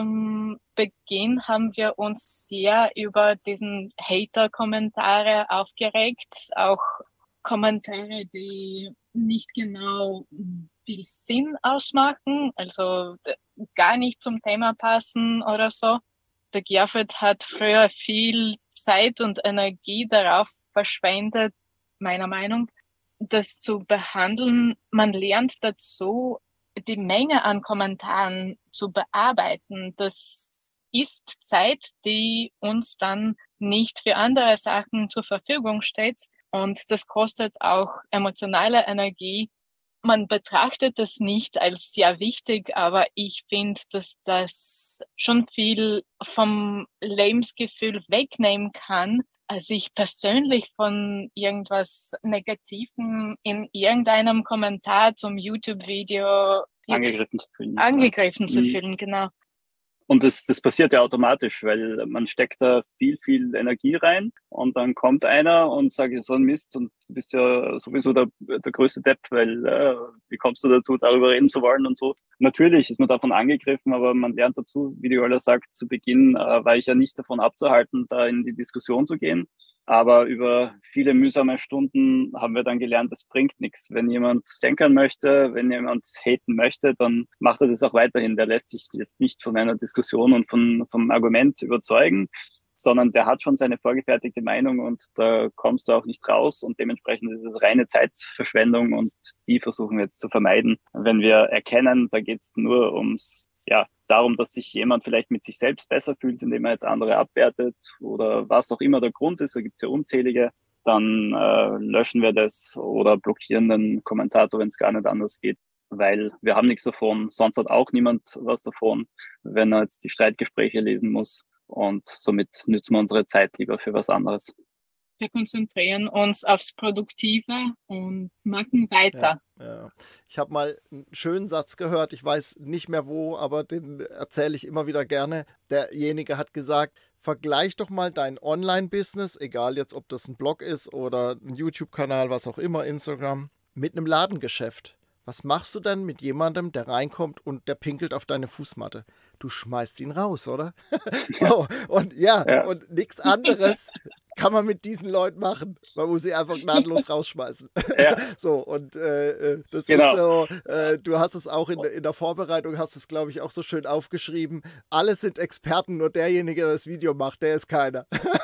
Zum Beginn haben wir uns sehr über diesen Hater-Kommentare aufgeregt, auch Kommentare, die nicht genau viel Sinn ausmachen, also gar nicht zum Thema passen oder so. Der Gerfried hat früher viel Zeit und Energie darauf verschwendet, meiner Meinung nach, das zu behandeln. Man lernt dazu, die Menge an Kommentaren zu bearbeiten. Das ist Zeit, die uns dann nicht für andere Sachen zur Verfügung steht. Und das kostet auch emotionale Energie. Man betrachtet das nicht als sehr wichtig, aber ich finde, dass das schon viel vom Lebensgefühl wegnehmen kann, sich persönlich von irgendwas Negativem in irgendeinem Kommentar zum YouTube-Video angegriffen zu fühlen. Angegriffen ja. zu mhm. fühlen, genau. Und das, das passiert ja automatisch, weil man steckt da viel, viel Energie rein und dann kommt einer und sagt, so ein Mist und du bist ja sowieso der, der größte Depp, weil äh, wie kommst du dazu, darüber reden zu wollen und so. Natürlich ist man davon angegriffen, aber man lernt dazu, wie die Ola sagt, zu Beginn äh, war ich ja nicht davon abzuhalten, da in die Diskussion zu gehen. Aber über viele mühsame Stunden haben wir dann gelernt, das bringt nichts. Wenn jemand stänkern möchte, wenn jemand haten möchte, dann macht er das auch weiterhin. Der lässt sich jetzt nicht von einer Diskussion und von, vom Argument überzeugen, sondern der hat schon seine vorgefertigte Meinung und da kommst du auch nicht raus und dementsprechend ist es reine Zeitverschwendung und die versuchen wir jetzt zu vermeiden. Wenn wir erkennen, da geht es nur ums ja, darum, dass sich jemand vielleicht mit sich selbst besser fühlt, indem er jetzt andere abwertet oder was auch immer der Grund ist, da gibt es ja unzählige, dann äh, löschen wir das oder blockieren den Kommentator, wenn es gar nicht anders geht, weil wir haben nichts davon, sonst hat auch niemand was davon, wenn er jetzt die Streitgespräche lesen muss und somit nützen wir unsere Zeit lieber für was anderes. Wir konzentrieren uns aufs Produktive und machen weiter. Ja, ja. Ich habe mal einen schönen Satz gehört, ich weiß nicht mehr wo, aber den erzähle ich immer wieder gerne. Derjenige hat gesagt, vergleich doch mal dein Online-Business, egal jetzt, ob das ein Blog ist oder ein YouTube-Kanal, was auch immer, Instagram, mit einem Ladengeschäft. Was machst du denn mit jemandem, der reinkommt und der pinkelt auf deine Fußmatte? Du schmeißt ihn raus, oder? So, und ja, ja. und nichts anderes kann man mit diesen Leuten machen. Man muss sie einfach gnadenlos rausschmeißen. Ja. So, und äh, das genau. ist so, äh, du hast es auch in, in der Vorbereitung, hast es, glaube ich, auch so schön aufgeschrieben. Alle sind Experten, nur derjenige, der das Video macht, der ist keiner.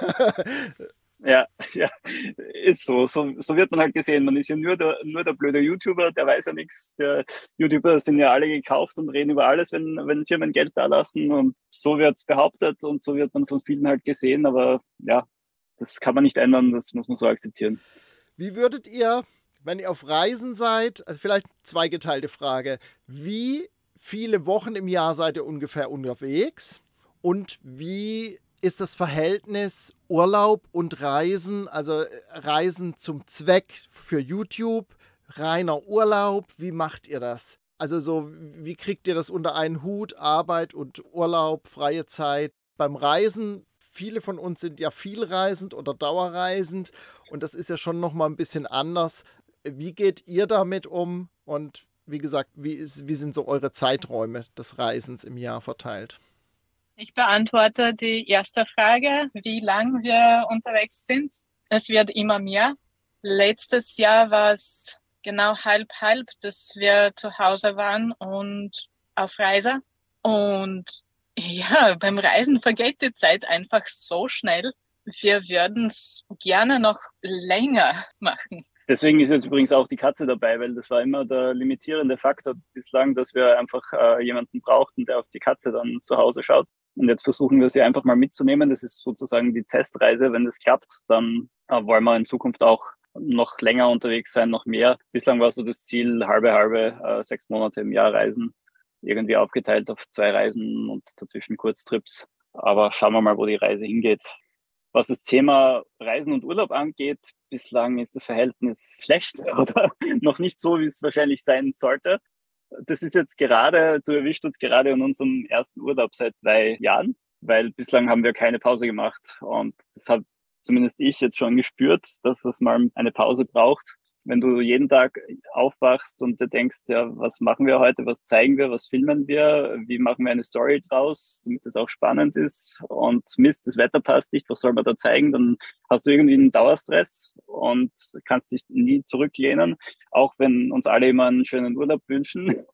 Ja, ja, ist so. so. So wird man halt gesehen. Man ist ja nur der, nur der blöde YouTuber, der weiß ja nichts. Der YouTuber sind ja alle gekauft und reden über alles, wenn, wenn Firmen Geld da lassen. Und so wird es behauptet und so wird man von vielen halt gesehen. Aber ja, das kann man nicht ändern, das muss man so akzeptieren. Wie würdet ihr, wenn ihr auf Reisen seid, also vielleicht zweigeteilte Frage, wie viele Wochen im Jahr seid ihr ungefähr unterwegs und wie ist das Verhältnis Urlaub und Reisen, also Reisen zum Zweck für YouTube, reiner Urlaub, wie macht ihr das? Also so, wie kriegt ihr das unter einen Hut, Arbeit und Urlaub, freie Zeit? Beim Reisen, viele von uns sind ja vielreisend oder dauerreisend und das ist ja schon nochmal ein bisschen anders. Wie geht ihr damit um und wie gesagt, wie, ist, wie sind so eure Zeiträume des Reisens im Jahr verteilt? Ich beantworte die erste Frage, wie lang wir unterwegs sind. Es wird immer mehr. Letztes Jahr war es genau halb halb, dass wir zu Hause waren und auf Reise. Und ja, beim Reisen vergeht die Zeit einfach so schnell. Wir würden es gerne noch länger machen. Deswegen ist jetzt übrigens auch die Katze dabei, weil das war immer der limitierende Faktor bislang, dass wir einfach äh, jemanden brauchten, der auf die Katze dann zu Hause schaut. Und jetzt versuchen wir sie einfach mal mitzunehmen. Das ist sozusagen die Testreise. Wenn das klappt, dann äh, wollen wir in Zukunft auch noch länger unterwegs sein, noch mehr. Bislang war so das Ziel, halbe, halbe, äh, sechs Monate im Jahr reisen. Irgendwie aufgeteilt auf zwei Reisen und dazwischen Kurztrips. Aber schauen wir mal, wo die Reise hingeht. Was das Thema Reisen und Urlaub angeht, bislang ist das Verhältnis schlecht oder noch nicht so, wie es wahrscheinlich sein sollte. Das ist jetzt gerade, du erwischt uns gerade in unserem ersten Urlaub seit drei Jahren, weil bislang haben wir keine Pause gemacht. Und das habe zumindest ich jetzt schon gespürt, dass das mal eine Pause braucht. Wenn du jeden Tag aufwachst und du denkst, ja, was machen wir heute, was zeigen wir, was filmen wir, wie machen wir eine Story draus, damit das auch spannend ist und Mist, das Wetter passt nicht, was soll man da zeigen, dann hast du irgendwie einen Dauerstress und kannst dich nie zurücklehnen, auch wenn uns alle immer einen schönen Urlaub wünschen.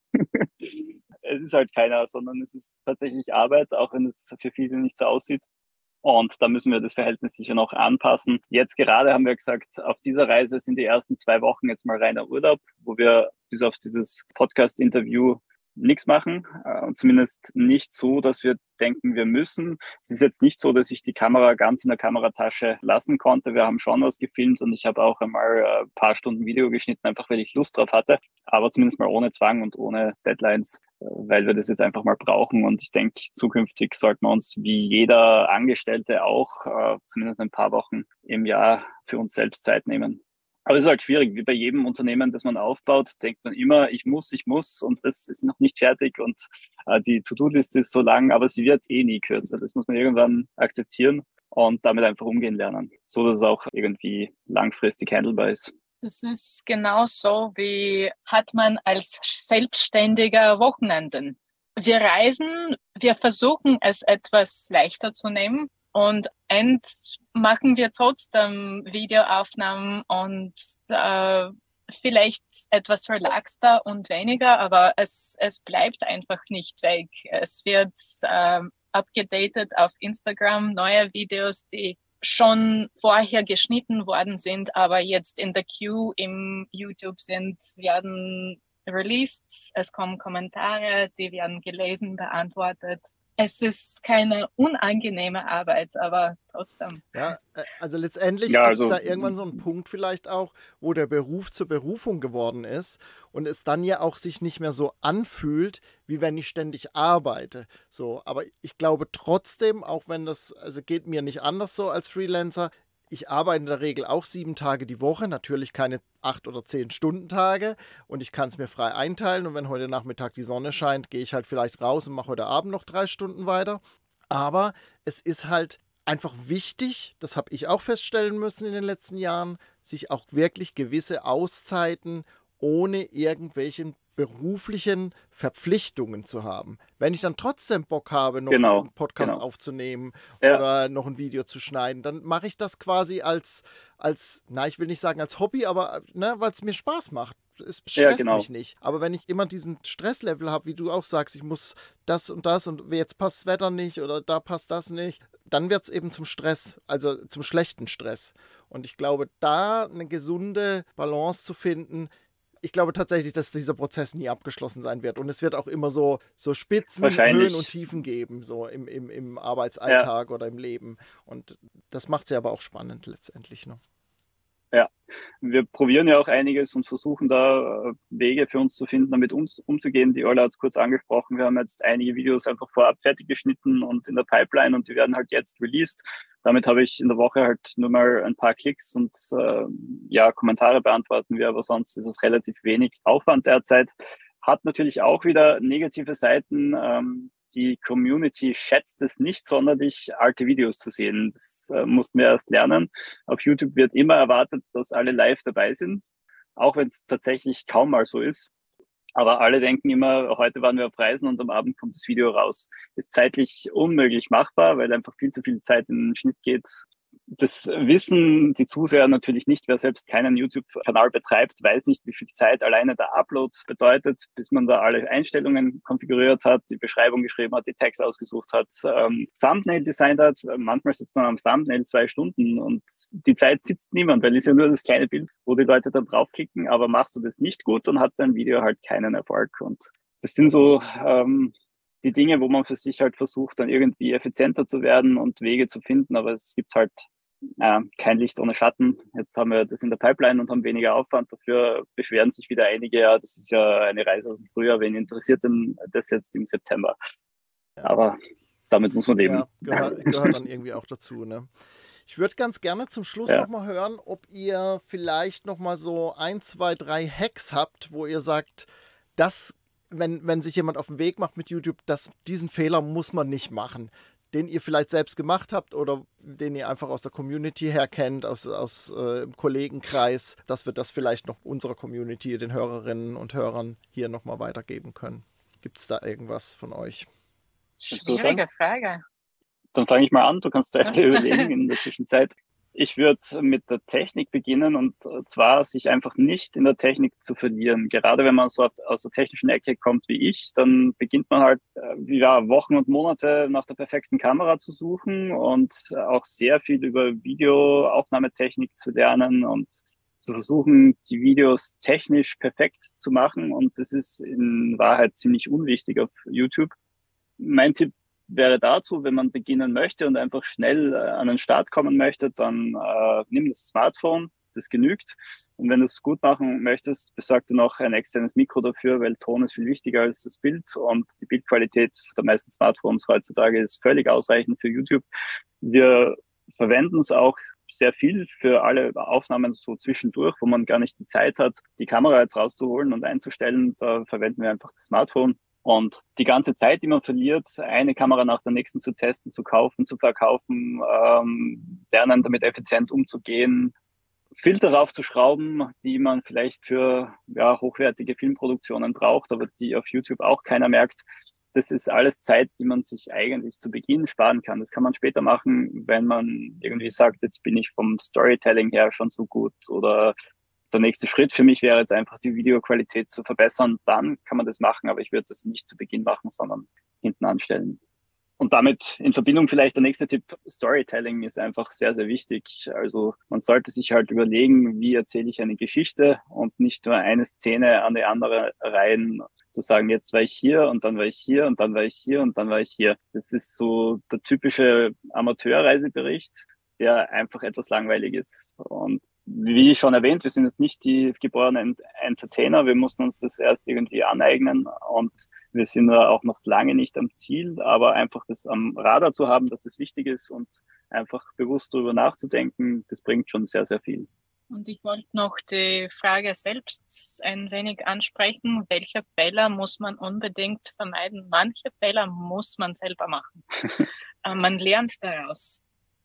Es ist halt keiner, sondern es ist tatsächlich Arbeit, auch wenn es für viele nicht so aussieht. Und da müssen wir das Verhältnis sicher noch anpassen. Jetzt gerade haben wir gesagt, auf dieser Reise sind die ersten zwei Wochen jetzt mal reiner Urlaub, wo wir bis auf dieses Podcast-Interview nichts machen. Äh, zumindest nicht so, dass wir denken, wir müssen. Es ist jetzt nicht so, dass ich die Kamera ganz in der Kameratasche lassen konnte. Wir haben schon was gefilmt und ich habe auch einmal ein paar Stunden Video geschnitten, einfach weil ich Lust drauf hatte. Aber zumindest mal ohne Zwang und ohne Deadlines, weil wir das jetzt einfach mal brauchen. Und ich denke, zukünftig sollten wir uns wie jeder Angestellte auch äh, zumindest ein paar Wochen im Jahr für uns selbst Zeit nehmen. Aber es ist halt schwierig, wie bei jedem Unternehmen, das man aufbaut, denkt man immer, ich muss, ich muss und das ist noch nicht fertig und äh, die To-Do-Liste ist so lang, aber sie wird eh nie kürzer. Das muss man irgendwann akzeptieren und damit einfach umgehen lernen, so dass es auch irgendwie langfristig handelbar ist. Das ist genauso, wie hat man als Selbstständiger Wochenenden. Wir reisen, wir versuchen es etwas leichter zu nehmen und end machen wir trotzdem Videoaufnahmen und äh, vielleicht etwas relaxter und weniger, aber es, es bleibt einfach nicht weg. Es wird äh, abgedatet auf Instagram, neue Videos, die schon vorher geschnitten worden sind, aber jetzt in der Queue im YouTube sind, werden released, es kommen Kommentare, die werden gelesen, beantwortet. Es ist keine unangenehme Arbeit, aber trotzdem. Ja, also letztendlich ja, gibt es also, da irgendwann so einen Punkt vielleicht auch, wo der Beruf zur Berufung geworden ist und es dann ja auch sich nicht mehr so anfühlt, wie wenn ich ständig arbeite. So, aber ich glaube trotzdem, auch wenn das, also geht mir nicht anders so als Freelancer, ich arbeite in der Regel auch sieben Tage die Woche, natürlich keine acht oder zehn Stunden Tage und ich kann es mir frei einteilen und wenn heute Nachmittag die Sonne scheint, gehe ich halt vielleicht raus und mache heute Abend noch drei Stunden weiter. Aber es ist halt einfach wichtig, das habe ich auch feststellen müssen in den letzten Jahren, sich auch wirklich gewisse Auszeiten ohne irgendwelchen beruflichen Verpflichtungen zu haben. Wenn ich dann trotzdem Bock habe, noch genau, einen Podcast genau. aufzunehmen ja. oder noch ein Video zu schneiden, dann mache ich das quasi als, als, na, ich will nicht sagen als Hobby, aber ne, weil es mir Spaß macht. Es stresst ja, genau. mich nicht. Aber wenn ich immer diesen Stresslevel habe, wie du auch sagst, ich muss das und das und jetzt passt das Wetter nicht oder da passt das nicht, dann wird es eben zum Stress, also zum schlechten Stress. Und ich glaube, da eine gesunde Balance zu finden, ich glaube tatsächlich, dass dieser Prozess nie abgeschlossen sein wird. Und es wird auch immer so, so Spitzen, Höhen und Tiefen geben, so im, im, im Arbeitsalltag ja. oder im Leben. Und das macht es ja aber auch spannend letztendlich. Ne? Ja, wir probieren ja auch einiges und versuchen da Wege für uns zu finden, damit um, umzugehen. Die Orla hat es kurz angesprochen. Wir haben jetzt einige Videos einfach vorab fertig geschnitten und in der Pipeline und die werden halt jetzt released. Damit habe ich in der Woche halt nur mal ein paar Klicks und äh, ja, Kommentare beantworten wir, aber sonst ist es relativ wenig Aufwand derzeit. Hat natürlich auch wieder negative Seiten. Ähm, die Community schätzt es nicht sonderlich, alte Videos zu sehen. Das äh, mussten wir erst lernen. Auf YouTube wird immer erwartet, dass alle live dabei sind, auch wenn es tatsächlich kaum mal so ist. Aber alle denken immer, heute waren wir auf Reisen und am Abend kommt das Video raus. Ist zeitlich unmöglich machbar, weil einfach viel zu viel Zeit in den Schnitt geht. Das wissen die Zuseher natürlich nicht. Wer selbst keinen YouTube-Kanal betreibt, weiß nicht, wie viel Zeit alleine der Upload bedeutet, bis man da alle Einstellungen konfiguriert hat, die Beschreibung geschrieben hat, die Text ausgesucht hat, ähm, Thumbnail designt hat. Manchmal sitzt man am Thumbnail zwei Stunden und die Zeit sitzt niemand, weil es ja nur das kleine Bild, wo die Leute dann draufklicken. Aber machst du das nicht gut, dann hat dein Video halt keinen Erfolg. Und das sind so ähm, die Dinge, wo man für sich halt versucht, dann irgendwie effizienter zu werden und Wege zu finden. Aber es gibt halt äh, kein Licht ohne Schatten. Jetzt haben wir das in der Pipeline und haben weniger Aufwand. Dafür beschweren sich wieder einige, ja, das ist ja eine Reise aus dem Frühjahr. Wen interessiert denn das jetzt im September? Aber damit muss man leben. Ja, gehört, gehört dann irgendwie auch dazu, ne? Ich würde ganz gerne zum Schluss Ja. nochmal hören, ob ihr vielleicht nochmal so ein, zwei, drei Hacks habt, wo ihr sagt, das, wenn, wenn sich jemand auf den Weg macht mit YouTube, das, diesen Fehler muss man nicht machen, den ihr vielleicht selbst gemacht habt oder den ihr einfach aus der Community her kennt, aus, aus äh, im Kollegenkreis, dass wir das vielleicht noch unserer Community, den Hörerinnen und Hörern hier nochmal weitergeben können. Gibt es da irgendwas von euch? Schwierige Frage. Dann fange ich mal an, du kannst zuerst überlegen in der Zwischenzeit. Ich würde mit der Technik beginnen und zwar sich einfach nicht in der Technik zu verlieren. Gerade wenn man so aus der technischen Ecke kommt wie ich, dann beginnt man halt ja, Wochen und Monate nach der perfekten Kamera zu suchen und auch sehr viel über Videoaufnahmetechnik zu lernen und zu versuchen, die Videos technisch perfekt zu machen. Und das ist in Wahrheit ziemlich unwichtig auf YouTube. Mein Tipp wäre dazu, wenn man beginnen möchte und einfach schnell äh, an den Start kommen möchte, dann äh, nimm das Smartphone, das genügt. Und wenn du es gut machen möchtest, besorg dir noch ein externes Mikro dafür, weil Ton ist viel wichtiger als das Bild und die Bildqualität der meisten Smartphones heutzutage ist völlig ausreichend für YouTube. Wir verwenden es auch sehr viel für alle Aufnahmen so zwischendurch, wo man gar nicht die Zeit hat, die Kamera jetzt rauszuholen und einzustellen. Da verwenden wir einfach das Smartphone. Und die ganze Zeit, die man verliert, eine Kamera nach der nächsten zu testen, zu kaufen, zu verkaufen, ähm, lernen, damit effizient umzugehen, Filter raufzuschrauben, die man vielleicht für ja, hochwertige Filmproduktionen braucht, aber die auf YouTube auch keiner merkt. Das ist alles Zeit, die man sich eigentlich zu Beginn sparen kann. Das kann man später machen, wenn man irgendwie sagt, jetzt bin ich vom Storytelling her schon so gut oder der nächste Schritt für mich wäre jetzt einfach die Videoqualität zu verbessern. Dann kann man das machen, aber ich würde das nicht zu Beginn machen, sondern hinten anstellen. Und damit in Verbindung vielleicht der nächste Tipp, Storytelling ist einfach sehr, sehr wichtig. Also man sollte sich halt überlegen, wie erzähle ich eine Geschichte und nicht nur eine Szene an die andere reihen, zu sagen, jetzt war ich hier und dann war ich hier und dann war ich hier und dann war ich hier. Das ist so der typische Amateurreisebericht, der einfach etwas langweilig ist. Und wie schon erwähnt, wir sind jetzt nicht die geborenen Entertainer, wir mussten uns das erst irgendwie aneignen und wir sind da auch noch lange nicht am Ziel, aber einfach das am Radar zu haben, dass es wichtig ist und einfach bewusst darüber nachzudenken, das bringt schon sehr, sehr viel. Und ich wollte noch die Frage selbst ein wenig ansprechen. Welche Fehler muss man unbedingt vermeiden? Manche Fehler muss man selber machen. Man lernt daraus.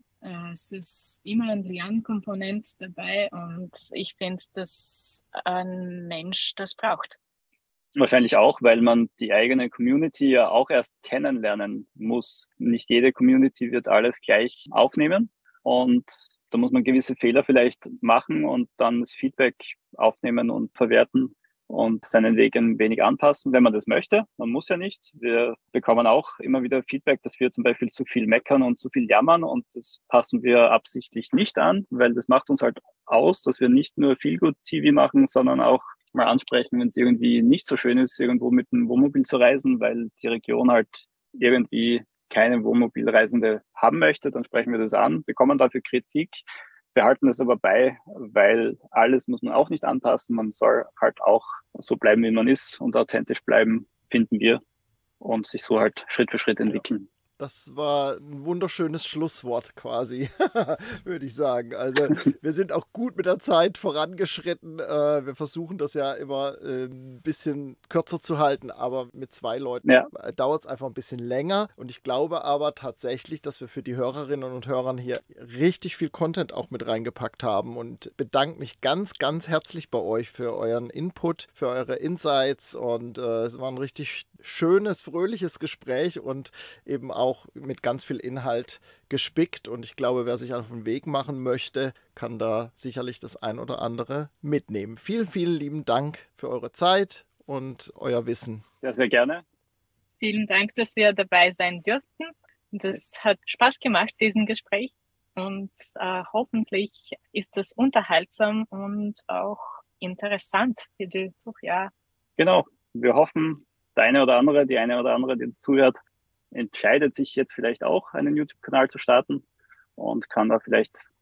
Es ist immer ein Lernkomponent dabei und ich finde, dass ein Mensch das braucht. Wahrscheinlich auch, weil man die eigene Community ja auch erst kennenlernen muss. Nicht jede Community wird alles gleich aufnehmen und da muss man gewisse Fehler vielleicht machen und dann das Feedback aufnehmen und verwerten und seinen Weg ein wenig anpassen, wenn man das möchte. Man muss ja nicht. Wir bekommen auch immer wieder Feedback, dass wir zum Beispiel zu viel meckern und zu viel jammern und das passen wir absichtlich nicht an, weil das macht uns halt aus, dass wir nicht nur Feel-Good-T V machen, sondern auch mal ansprechen, wenn es irgendwie nicht so schön ist, irgendwo mit dem Wohnmobil zu reisen, weil die Region halt irgendwie keine Wohnmobilreisende haben möchte, dann sprechen wir das an, bekommen dafür Kritik, behalten das aber bei, weil alles muss man auch nicht anpassen. Man soll halt auch so bleiben, wie man ist und authentisch bleiben, finden wir, und sich so halt Schritt für Schritt entwickeln. Das war ein wunderschönes Schlusswort quasi, würde ich sagen. Also wir sind auch gut mit der Zeit vorangeschritten. Wir versuchen das ja immer ein bisschen kürzer zu halten, aber mit zwei Leuten ja. dauert es einfach ein bisschen länger. Und ich glaube aber tatsächlich, dass wir für die Hörerinnen und Hörer hier richtig viel Content auch mit reingepackt haben und bedanke mich ganz, ganz herzlich bei euch für euren Input, für eure Insights und äh, es war ein richtig schönes, fröhliches Gespräch und eben auch auch mit ganz viel Inhalt gespickt und ich glaube, wer sich auf den Weg machen möchte, kann da sicherlich das ein oder andere mitnehmen. Vielen, vielen lieben Dank für eure Zeit und euer Wissen. Sehr, sehr gerne. Vielen Dank, dass wir dabei sein durften. Das hat Spaß gemacht, diesen Gespräch und äh, hoffentlich ist es unterhaltsam und auch interessant für die Zuhörer. Genau, wir hoffen, der eine oder andere, die eine oder andere, die zuhört, entscheidet sich jetzt vielleicht auch, einen YouTube-Kanal zu starten und kann da vielleicht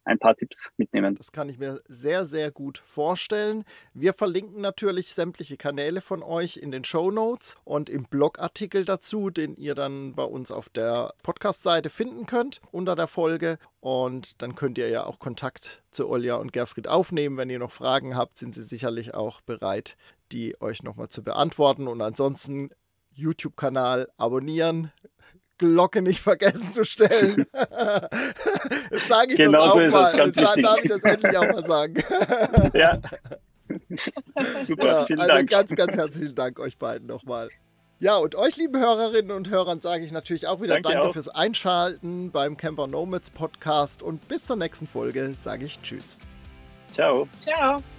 ein paar Tipps mitnehmen. Das kann ich mir sehr, sehr gut vorstellen. Wir verlinken natürlich sämtliche Kanäle von euch in den Shownotes und im Blogartikel dazu, den ihr dann bei uns auf der Podcast-Seite finden könnt unter der Folge. Und dann könnt ihr ja auch Kontakt zu Olja und Gerfried aufnehmen. Wenn ihr noch Fragen habt, sind sie sicherlich auch bereit, die euch nochmal zu beantworten. Und ansonsten YouTube-Kanal abonnieren, Glocke nicht vergessen zu stellen. Jetzt sage ich genau das auch so ist mal. Es, ganz Jetzt wichtig. darf ich das endlich auch mal sagen. Ja. Super, Ja, vielen also Dank. ganz, ganz herzlichen Dank euch beiden nochmal. Ja, und euch, lieben Hörerinnen und Hörern, sage ich natürlich auch wieder Danke Danke auch. fürs Einschalten beim Camper Nomads Podcast und bis zur nächsten Folge sage ich Tschüss. Ciao. Ciao.